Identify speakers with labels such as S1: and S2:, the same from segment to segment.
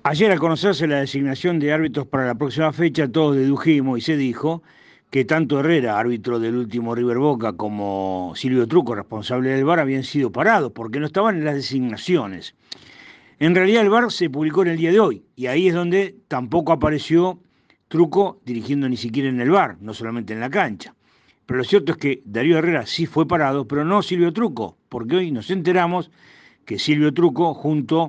S1: Ayer, al conocerse la designación de árbitros para la próxima fecha, todos dedujimos y se dijo que tanto Herrera, árbitro del último River Boca, como Silvio Truco, responsable del VAR, habían sido parados porque no estaban en las designaciones. En realidad el VAR se publicó en el día de hoy y ahí es donde tampoco apareció Truco dirigiendo ni siquiera en el VAR, no solamente en la cancha. Pero lo cierto es que Darío Herrera sí fue parado, pero no Silvio Truco, porque hoy nos enteramos que Silvio Truco, junto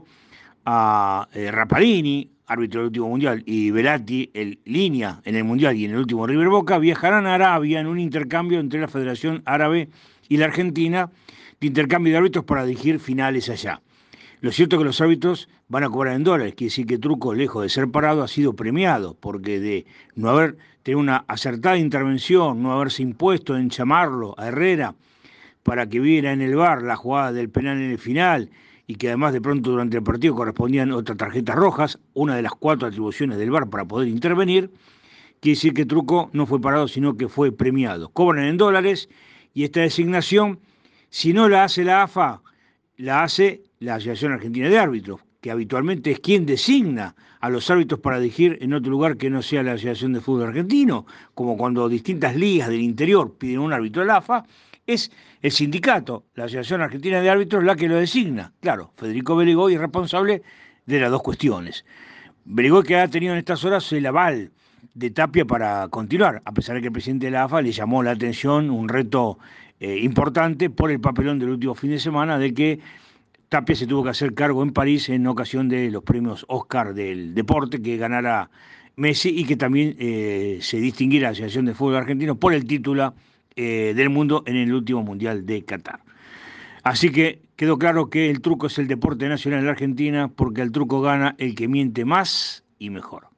S1: a Rapalini, árbitro del último mundial, y Velati, el línea en el mundial y en el último River Boca, viajarán a Arabia en un intercambio entre la Federación Árabe y la Argentina, de intercambio de árbitros para dirigir finales allá. Lo cierto es que los árbitros van a cobrar en dólares, quiere decir que Truco, lejos de ser parado, ha sido premiado, porque de no haber tenido una acertada intervención, no haberse impuesto en llamarlo a Herrera para que viera en el VAR la jugada del penal en el final y que además de pronto durante el partido correspondían otras tarjetas rojas, una de las 4 atribuciones del VAR para poder intervenir, quiere decir que Truco no fue parado, sino que fue premiado. Cobran en dólares y esta designación, si no la hace la AFA, la hace la Asociación Argentina de Árbitros, que habitualmente es quien designa a los árbitros para dirigir en otro lugar que no sea la Asociación de Fútbol Argentino, como cuando distintas ligas del interior piden un árbitro a la AFA, es el sindicato, la Asociación Argentina de Árbitros, la que lo designa. Claro, Federico Beligoy es responsable de las dos cuestiones. Beligoy que ha tenido en estas horas el aval de Tapia para continuar, a pesar de que el presidente de la AFA le llamó la atención un reto importante por el papelón del último fin de semana de que Tapia se tuvo que hacer cargo en París en ocasión de los premios Oscar del deporte que ganara Messi y que también se distinguiera la Asociación de Fútbol Argentino por el título del mundo en el último Mundial de Qatar. Así que quedó claro que el truco es el deporte nacional de la Argentina porque al truco gana el que miente más y mejor.